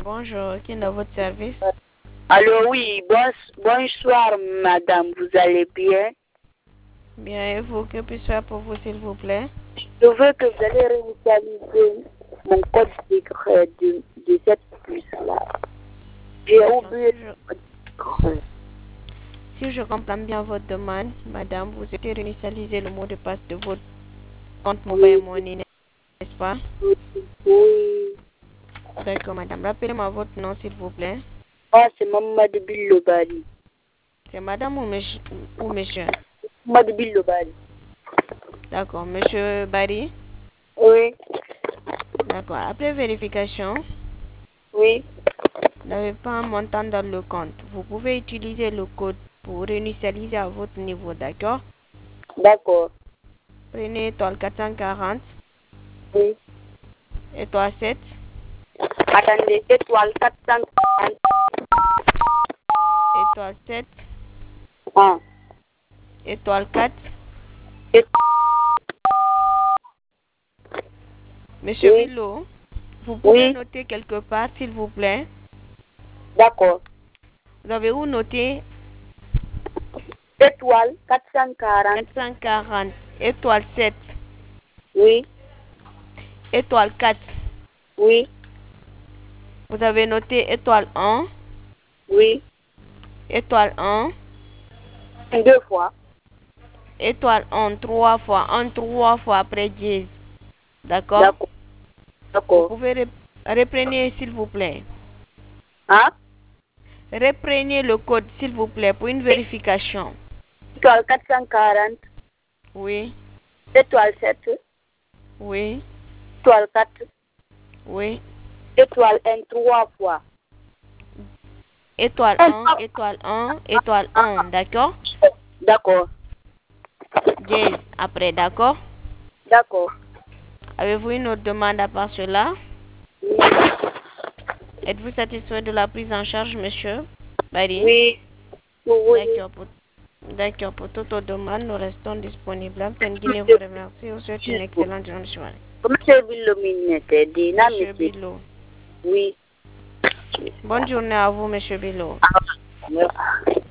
bonjour. Qui est dans votre service? Allô, oui, bonsoir, madame. Vous allez bien? Bien, et vous, que puis-je faire pour vous, s'il vous plaît? Je veux que vous allez réinitialiser mon code secret de cette puce-là. J'ai oublié le code secret. Si je comprends bien votre demande, madame, vous souhaitez réinitialiser le mot de passe de votre compte mobile money, n'est-ce pas? Oui. D'accord, madame. Rappelez-moi votre nom, s'il vous plaît. Moi, c'est Mamadou Billobali. C'est madame ou monsieur? Mamadou Billobali. D'accord, monsieur Barry? Oui. D'accord. Après vérification, Oui. vous n'avez pas un montant dans le compte. Vous pouvez utiliser le code pour réinitialiser à votre niveau, d'accord? D'accord. Prenez étoile 440, Oui. étoile 7, Attendez, étoile 440. étoile 7, Ah. étoile 4. Monsieur Oui. Billo, vous pouvez Oui. noter quelque part, s'il vous plaît. D'accord. Vous avez où noter Étoile 440. 440, étoile 7, Oui. étoile 4. Oui. Vous avez noté étoile 1, Oui. étoile 1, 2 fois. étoile 1 3 fois, 1 3 fois après dièse. D'accord? D'accord. Vous D'accord. pouvez reprenez, s'il vous plaît. Hein? Reprenez le code, s'il vous plaît, pour une vérification. Étoile 440. Oui, Étoile 7. oui, Étoile 4. oui. Étoile 1 3 fois. Étoile 1, étoile 1, étoile 1, d'accord? D'accord. Dièse après, d'accord? D'accord. Avez-vous une autre demande à part cela? Oui. Êtes-vous satisfait de la prise en charge, monsieur Barry? Oui. Oui. D'accord, pour toute autre demande, nous restons disponibles. Antoine Guinée vous remercie. Vous souhaite une excellente journée. Monsieur Billominete, Monsieur Bilo. Oui. Bonne journée à vous, monsieur Bilo. Merci.